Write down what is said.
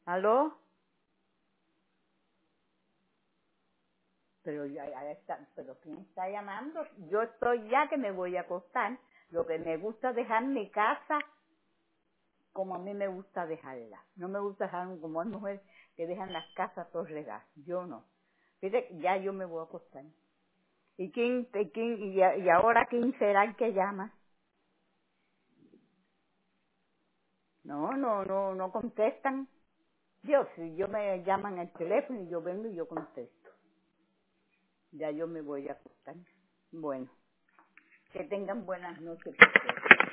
¿Aló? Pero ya está, pero ¿quién está llamando? Yo estoy ya que me voy a acostar. Lo que me gusta es dejar mi casa como a mí me gusta dejarla. No me gusta dejar como hay mujeres que dejan las casas todas regadas. Yo no. Fíjate, ya yo me voy a acostar. ¿Y ahora quién será el que llama? No contestan. Dios, si yo me llaman al teléfono y yo vengo y yo contesto. Ya yo me voy a acostar. Bueno, que tengan buenas noches.